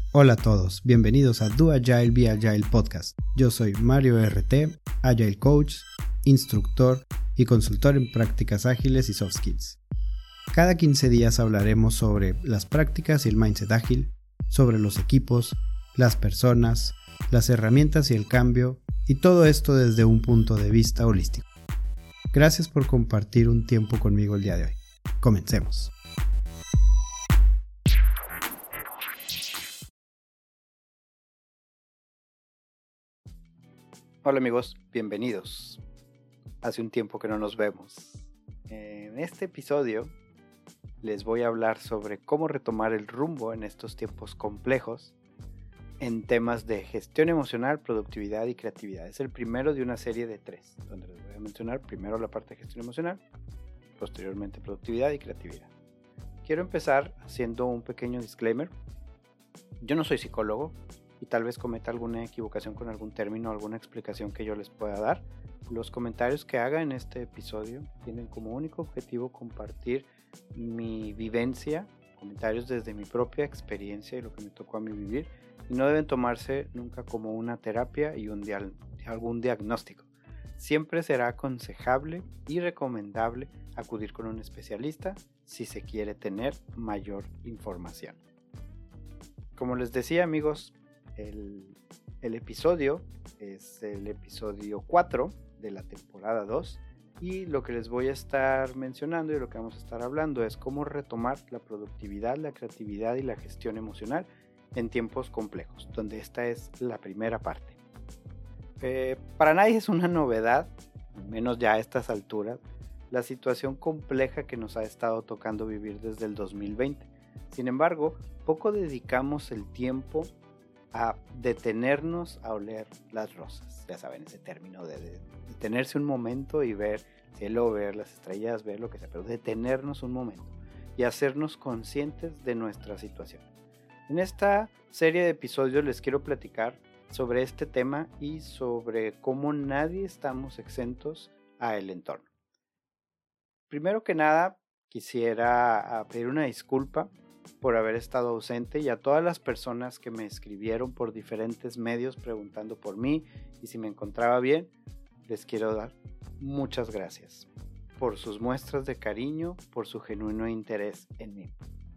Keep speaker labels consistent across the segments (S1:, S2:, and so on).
S1: Hola a todos, bienvenidos a Do Agile Be Agile Podcast. Yo soy Mario RT, Agile Coach, instructor y consultor en prácticas ágiles y soft skills. Cada 15 días hablaremos sobre las prácticas y el mindset ágil, sobre los equipos, las personas, las herramientas y el cambio, y todo esto desde un punto de vista holístico. Gracias por compartir un tiempo conmigo el día de hoy. Comencemos. Hola amigos, bienvenidos. Hace un tiempo que no nos vemos. En este episodio les voy a hablar sobre cómo retomar el rumbo en estos tiempos complejos en temas de gestión emocional, productividad y creatividad. Es el primero de una serie de 3, donde les voy a mencionar primero la parte de gestión emocional, posteriormente productividad y creatividad. Quiero empezar haciendo un pequeño disclaimer. Yo no soy psicólogo y tal vez cometa alguna equivocación con algún término o alguna explicación que yo les pueda dar. Los comentarios que haga en este episodio tienen como único objetivo compartir mi vivencia, comentarios desde mi propia experiencia y lo que me tocó a mí vivir, y no deben tomarse nunca como una terapia y algún diagnóstico. Siempre será aconsejable y recomendable acudir con un especialista si se quiere tener mayor información. Como les decía amigos, el episodio es el episodio 4 de la temporada 2 y lo que les voy a estar mencionando y lo que vamos a estar hablando es cómo retomar la productividad, la creatividad y la gestión emocional en tiempos complejos, donde esta es la primera parte. Para nadie es una novedad, al menos ya a estas alturas, la situación compleja que nos ha estado tocando vivir desde el 2020. Sin embargo, poco dedicamos el tiempo a detenernos a oler las rosas. Ya saben, ese término de detenerse un momento y ver cielo, ver las estrellas, ver lo que sea, pero detenernos un momento y hacernos conscientes de nuestra situación. En esta serie de episodios les quiero platicar sobre este tema y sobre cómo nadie estamos exentos al entorno. Primero que nada, quisiera pedir una disculpa por haber estado ausente y a todas las personas que me escribieron por diferentes medios preguntando por mí y si me encontraba bien. Les quiero dar muchas gracias por sus muestras de cariño, por su genuino interés en mí.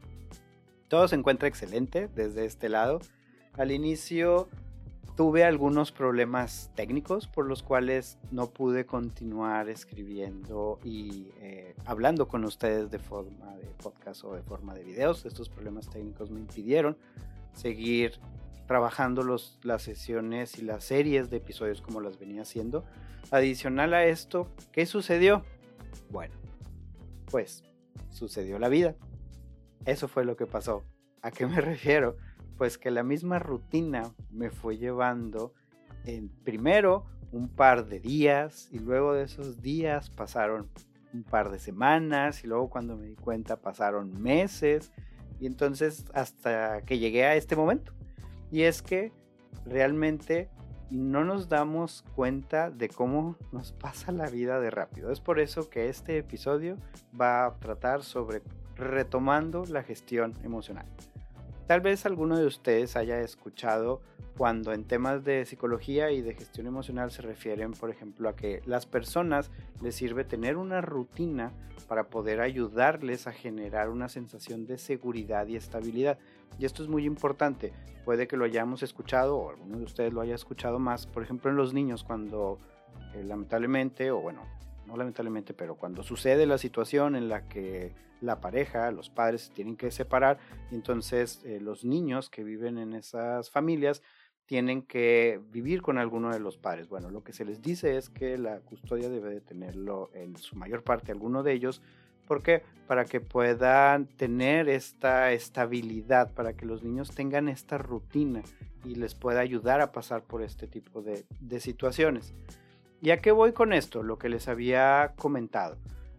S1: Todo se encuentra excelente desde este lado. Al inicio tuve algunos problemas técnicos por los cuales no pude continuar escribiendo y hablando con ustedes de forma de podcast o de forma de videos. Estos problemas técnicos me impidieron seguir trabajando las sesiones y las series de episodios como las venía haciendo. Adicional a esto, ¿qué sucedió? Bueno, pues sucedió la vida. Eso fue lo que pasó. ¿A qué me refiero? Pues que la misma rutina me fue llevando en primero un par de días y luego de esos días pasaron un par de semanas y luego cuando me di cuenta pasaron meses y entonces hasta que llegué a este momento. Y es que realmente no nos damos cuenta de cómo nos pasa la vida de rápido. Es por eso que este episodio va a tratar sobre retomando la gestión emocional. Tal vez alguno de ustedes haya escuchado cuando en temas de psicología y de gestión emocional se refieren, por ejemplo, a que las personas les sirve tener una rutina para poder ayudarles a generar una sensación de seguridad y estabilidad. Y esto es muy importante. Puede que lo hayamos escuchado o alguno de ustedes lo haya escuchado más, por ejemplo, en los niños cuando lamentablemente, o bueno, no lamentablemente, pero cuando sucede la situación en la que la pareja, los padres se tienen que separar, entonces los niños que viven en esas familias tienen que vivir con alguno de los padres. Bueno, lo que se les dice es que la custodia debe de tenerlo en su mayor parte alguno de ellos. ¿Por qué? Para que puedan tener esta estabilidad, para que los niños tengan esta rutina y les pueda ayudar a pasar por este tipo de situaciones. ¿Y a qué voy con esto? Lo que les había comentado.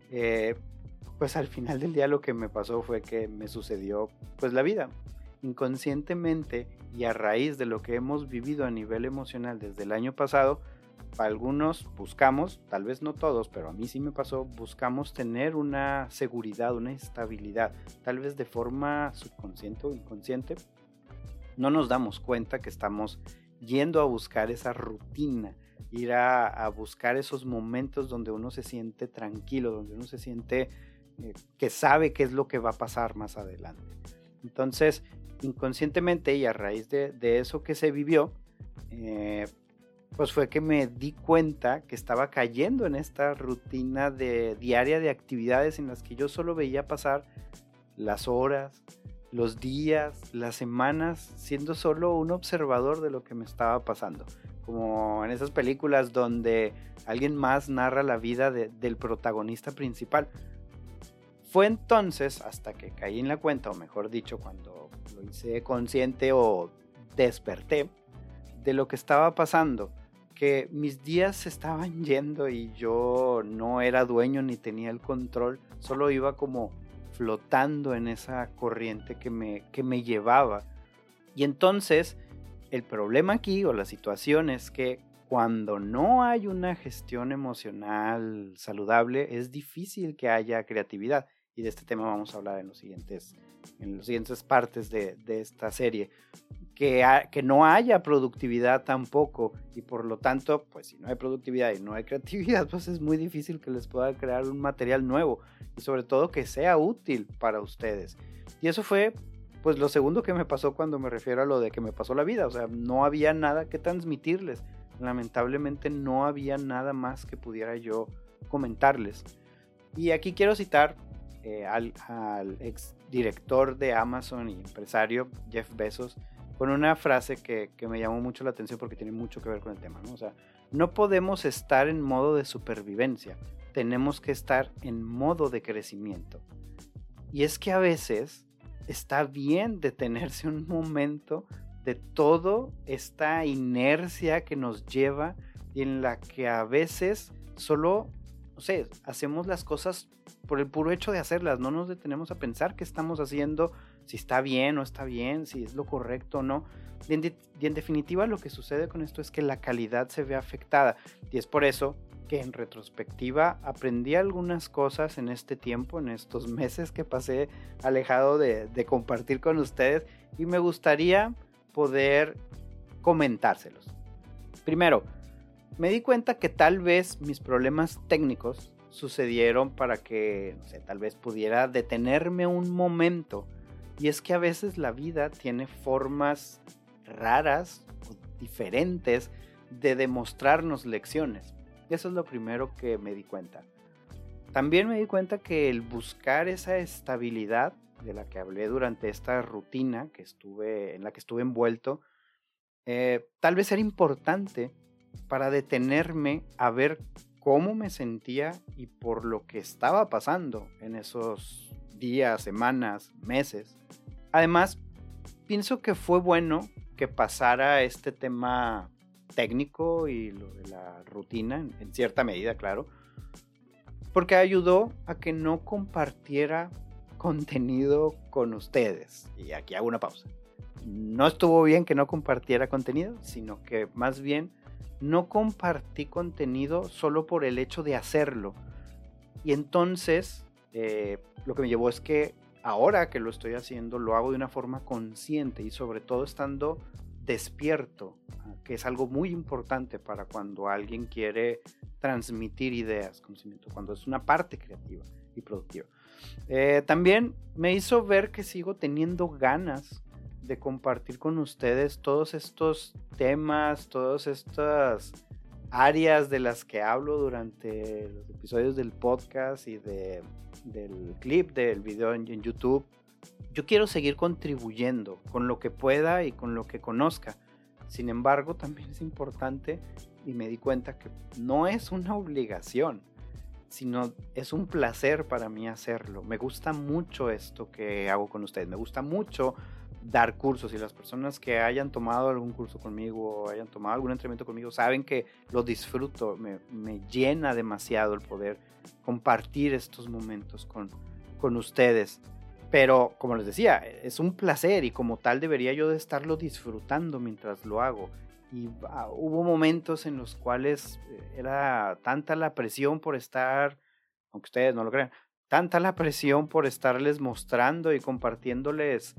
S1: Pues al final del día lo que me pasó fue que me sucedió pues la vida. Inconscientemente y a raíz de lo que hemos vivido a nivel emocional desde el año pasado, algunos buscamos, tal vez no todos, pero a mí sí me pasó, buscamos tener una seguridad, una estabilidad, tal vez de forma subconsciente o inconsciente, no nos damos cuenta que estamos yendo a buscar esa rutina, ir a buscar esos momentos donde uno se siente tranquilo, donde uno se siente que sabe qué es lo que va a pasar más adelante. Entonces, inconscientemente y a raíz de eso que se vivió, pues fue que me di cuenta que estaba cayendo en esta rutina diaria de actividades en las que yo solo veía pasar las horas, los días, las semanas, siendo solo un observador de lo que me estaba pasando. Como en esas películas donde alguien más narra la vida del protagonista principal. Fue entonces, hasta que caí en la cuenta, o mejor dicho, cuando lo hice consciente o desperté de lo que estaba pasando, que mis días se estaban yendo y yo no era dueño ni tenía el control, solo iba como flotando en esa corriente que me llevaba. Y entonces el problema aquí o la situación es que cuando no hay una gestión emocional saludable es difícil que haya creatividad, y de este tema vamos a hablar en los siguientes partes de esta serie. Que no haya productividad tampoco, y por lo tanto, pues si no hay productividad y no hay creatividad, pues es muy difícil que les pueda crear un material nuevo y sobre todo que sea útil para ustedes. Y eso fue pues lo segundo que me pasó cuando me refiero a lo de que me pasó la vida. O sea, no había nada que transmitirles, lamentablemente no había nada más que pudiera yo comentarles. Y aquí quiero citar al ex director de Amazon y empresario Jeff Bezos, con una frase que me llamó mucho la atención porque tiene mucho que ver con el tema, ¿no? O sea, no podemos estar en modo de supervivencia, tenemos que estar en modo de crecimiento. Y es que a veces está bien detenerse un momento de toda esta inercia que nos lleva y en la que a veces solo, no sé, hacemos las cosas por el puro hecho de hacerlas, no nos detenemos a pensar qué estamos haciendo, si está bien o está bien, si es lo correcto o no. Y en definitiva lo que sucede con esto es que la calidad se ve afectada, y es por eso que en retrospectiva aprendí algunas cosas en este tiempo, en estos meses que pasé alejado de compartir con ustedes, y me gustaría poder comentárselos. Primero, me di cuenta que tal vez mis problemas técnicos sucedieron para que, no sé, tal vez pudiera detenerme un momento. Y es que a veces la vida tiene formas raras o diferentes de demostrarnos lecciones. Eso es lo primero que me di cuenta. También me di cuenta que el buscar esa estabilidad de la que hablé durante esta rutina en la que estuve envuelto, tal vez era importante para detenerme a ver cómo me sentía y por lo que estaba pasando en esos días, semanas, meses. Además, pienso que fue bueno que pasara este tema técnico y lo de la rutina, en cierta medida, claro, porque ayudó a que no compartiera contenido con ustedes. Y aquí hago una pausa. No estuvo bien que no compartiera contenido, sino que más bien no compartí contenido solo por el hecho de hacerlo. Y entonces, lo que me llevó es que ahora que lo estoy haciendo, lo hago de una forma consciente y sobre todo estando despierto, que es algo muy importante para cuando alguien quiere transmitir ideas, conocimiento, cuando es una parte creativa y productiva. También me hizo ver que sigo teniendo ganas de compartir con ustedes todos estos temas, todas estas áreas de las que hablo durante los episodios del podcast y del clip, del video en YouTube. Yo quiero seguir contribuyendo con lo que pueda y con lo que conozca. Sin embargo, también es importante, y me di cuenta que no es una obligación, sino es un placer para mí hacerlo. Me gusta mucho esto que hago con ustedes, me gusta mucho dar cursos, y las personas que hayan tomado algún curso conmigo o hayan tomado algún entrenamiento conmigo saben que lo disfruto, me llena demasiado el poder compartir estos momentos con ustedes. Pero como les decía, es un placer y como tal debería yo de estarlo disfrutando mientras lo hago. Y hubo momentos en los cuales era tanta la presión por estar, aunque ustedes no lo crean, tanta la presión por estarles mostrando y compartiéndoles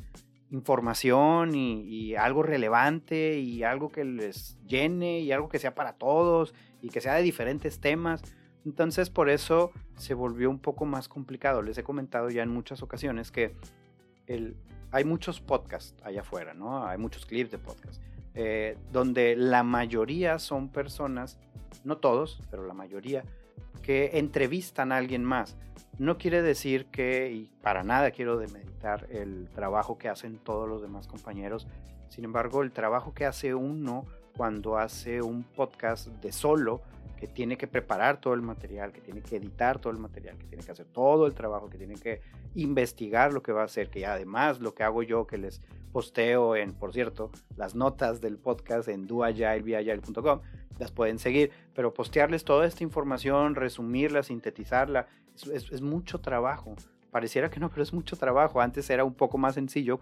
S1: información y algo relevante y algo que les llene y algo que sea para todos y que sea de diferentes temas. Entonces por eso se volvió un poco más complicado. Les he comentado ya en muchas ocasiones que hay muchos podcasts allá afuera, ¿no? Hay muchos clips de podcasts donde la mayoría son personas, no todos, pero la mayoría, que entrevistan a alguien más. No quiere decir que, y para nada quiero demeritar el trabajo que hacen todos los demás compañeros. Sin embargo, el trabajo que hace uno cuando hace un podcast de solo, que tiene que preparar todo el material, que tiene que editar todo el material, que tiene que hacer todo el trabajo, que tiene que investigar lo que va a hacer, que además lo que hago yo, que les posteo en, por cierto, las notas del podcast en doagile.com, las pueden seguir, pero postearles toda esta información, resumirla, sintetizarla, es mucho trabajo. Pareciera que no, pero es mucho trabajo. Antes era un poco más sencillo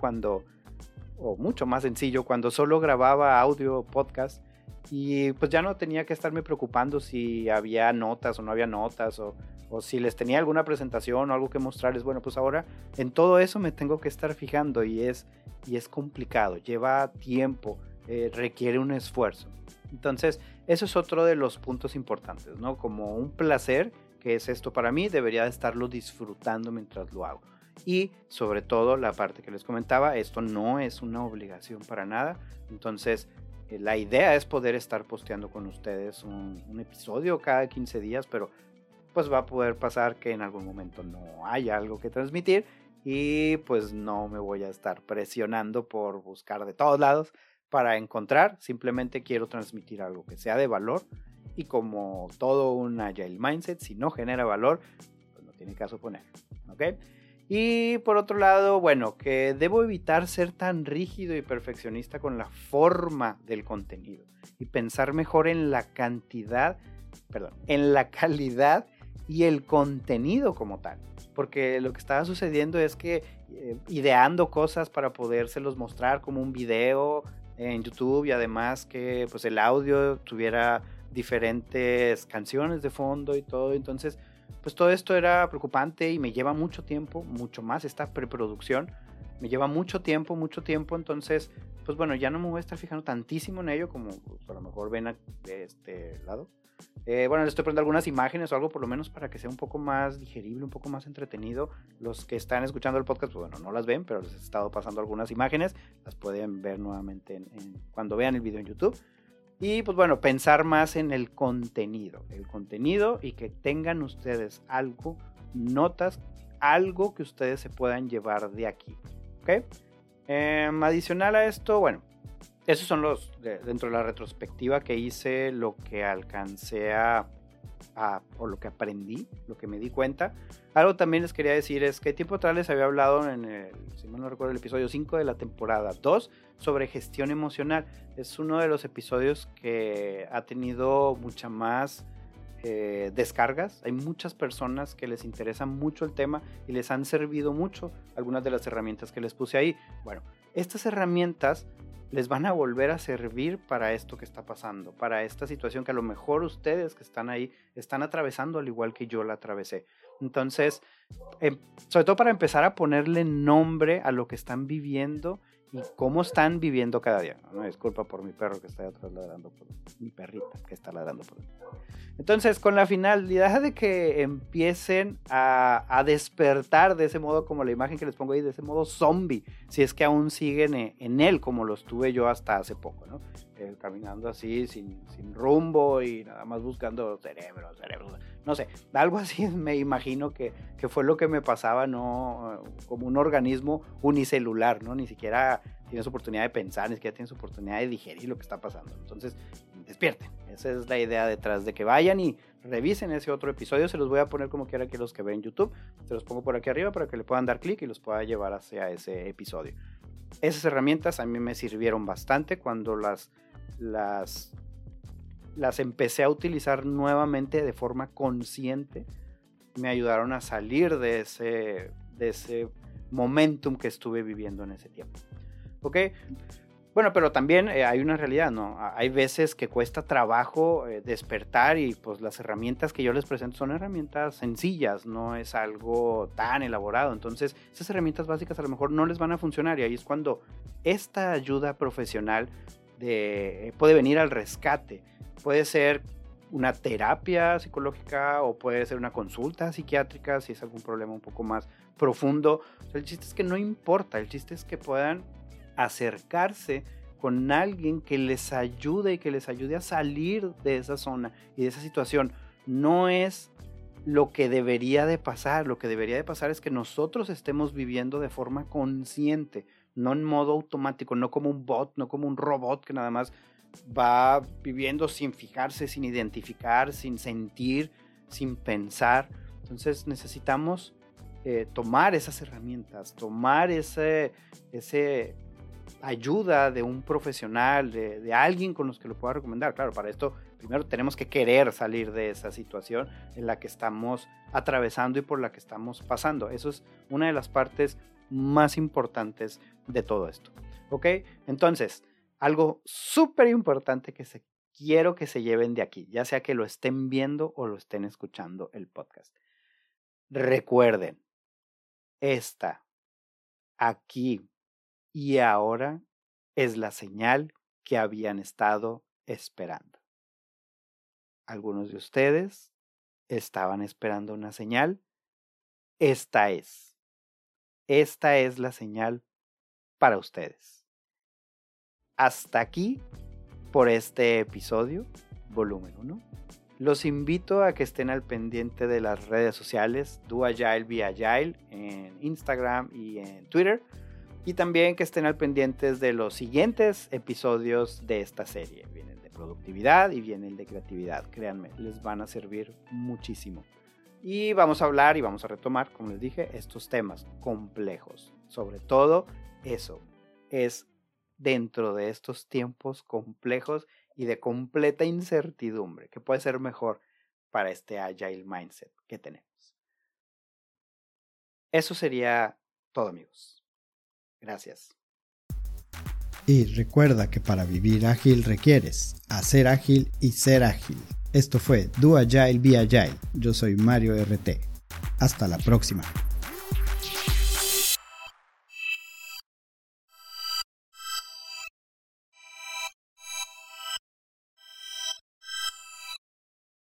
S1: mucho más sencillo cuando solo grababa audio podcast y pues ya no tenía que estarme preocupando si había notas o no había notas o si les tenía alguna presentación o algo que mostrarles. Bueno, pues ahora en todo eso me tengo que estar fijando y es complicado, lleva tiempo, requiere un esfuerzo. Entonces, eso es otro de los puntos importantes, ¿no? Como un placer, que es esto para mí, debería de estarlo disfrutando mientras lo hago. Y sobre todo la parte que les comentaba, esto no es una obligación para nada. Entonces, la idea es poder estar posteando con ustedes un episodio cada 15 días, pero pues va a poder pasar que en algún momento no haya algo que transmitir y pues no me voy a estar presionando por buscar de todos lados para encontrar. Simplemente quiero transmitir algo que sea de valor y como todo un Agile Mindset, si no genera valor, pues no tiene caso ponerlo, ¿ok? Y por otro lado, bueno, que debo evitar ser tan rígido y perfeccionista con la forma del contenido y pensar mejor en la en la calidad y el contenido como tal. Porque lo que estaba sucediendo es que ideando cosas para podérselos mostrar como un video en YouTube y además que pues el audio tuviera diferentes canciones de fondo y todo, entonces pues todo esto era preocupante y me lleva mucho tiempo, mucho más esta preproducción, me lleva mucho tiempo, entonces pues bueno, ya no me voy a estar fijando tantísimo en ello como pues, a lo mejor ven de este lado. Bueno, les estoy poniendo algunas imágenes o algo por lo menos para que sea un poco más digerible, un poco más entretenido. Los que están escuchando el podcast, pues bueno, no las ven, pero les he estado pasando algunas imágenes, las pueden ver nuevamente cuando vean el video en YouTube. Y pues bueno, pensar más en el contenido y que tengan ustedes algo, notas, algo que ustedes se puedan llevar de aquí, ¿ok? Adicional a esto, bueno, esos son dentro de la retrospectiva que hice, lo que alcancé o lo que aprendí, lo que me di cuenta. Algo también les quería decir es que tiempo atrás les había hablado si mal no recuerdo, el episodio 5 de la temporada 2 sobre gestión emocional. Es uno de los episodios que ha tenido mucha más descargas. Hay muchas personas que les interesa mucho el tema y les han servido mucho algunas de las herramientas que les puse ahí. Bueno, estas herramientas les van a volver a servir para esto que está pasando, para esta situación que a lo mejor ustedes que están ahí están atravesando al igual que yo la atravesé. Entonces, sobre todo para empezar a ponerle nombre a lo que están viviendo y cómo están viviendo cada día. No, disculpa por mi perro que está atrás ladrando, mi perrita que está ladrando por mí. Entonces, con la finalidad de que empiecen a despertar de ese modo, como la imagen que les pongo ahí, de ese modo zombie, si es que aún siguen en él, como lo estuve yo hasta hace poco, ¿no? Caminando así, sin rumbo y nada más buscando cerebro, no sé, algo así me imagino que fue lo que me pasaba, ¿no? Como un organismo unicelular, ¿no? Ni siquiera tienes oportunidad de pensar, ni siquiera tienes oportunidad de digerir lo que está pasando. Entonces, despierten. Esa es la idea detrás de que vayan y revisen ese otro episodio. Se los voy a poner como quiera que los que ven YouTube. Se los pongo por aquí arriba para que le puedan dar clic y los pueda llevar hacia ese episodio. Esas herramientas a mí me sirvieron bastante cuando las empecé a utilizar nuevamente de forma consciente. Me ayudaron a salir de ese momentum que estuve viviendo en ese tiempo. ¿Ok? Bueno, pero también hay una realidad, ¿no? Hay veces que cuesta trabajo despertar y pues las herramientas que yo les presento son herramientas sencillas, no es algo tan elaborado. Entonces, esas herramientas básicas a lo mejor no les van a funcionar y ahí es cuando esta ayuda profesional puede venir al rescate. Puede ser una terapia psicológica o puede ser una consulta psiquiátrica si es algún problema un poco más profundo. O sea, el chiste es que no importa, el chiste es que puedan acercarse con alguien que les ayude y que les ayude a salir de esa zona y de esa situación. No es lo que debería de pasar. Lo que debería de pasar es que nosotros estemos viviendo de forma consciente, no en modo automático, no como un bot, no como un robot que nada más va viviendo sin fijarse, sin identificar, sin sentir, sin pensar. Entonces necesitamos tomar esas herramientas, tomar ese ayuda de un profesional, de alguien con los que lo pueda recomendar. Claro, para esto primero tenemos que querer salir de esa situación en la que estamos atravesando y por la que estamos pasando. Eso es una de las partes más importantes de todo esto. ¿Ok? Entonces, algo súper importante que quiero que se lleven de aquí, ya sea que lo estén viendo o lo estén escuchando el podcast. Recuerden, aquí y ahora es la señal que habían estado esperando. Algunos de ustedes estaban esperando una señal. Esta es la señal para ustedes. Hasta aquí por este episodio, volumen 1. Los invito a que estén al pendiente de las redes sociales Do Agile Be Agile en Instagram y en Twitter. Y también que estén al pendientes de los siguientes episodios de esta serie. Vienen de productividad y vienen de creatividad. Créanme, les van a servir muchísimo. Y vamos a hablar y vamos a retomar, como les dije, estos temas complejos. Sobre todo eso es dentro de estos tiempos complejos y de completa incertidumbre, que puede ser mejor para este Agile Mindset que tenemos. Eso sería todo, amigos. Gracias.
S2: Y recuerda que para vivir ágil requieres hacer ágil y ser ágil. Esto fue Do Agile Be Agile. Yo soy Mario RT. Hasta la próxima.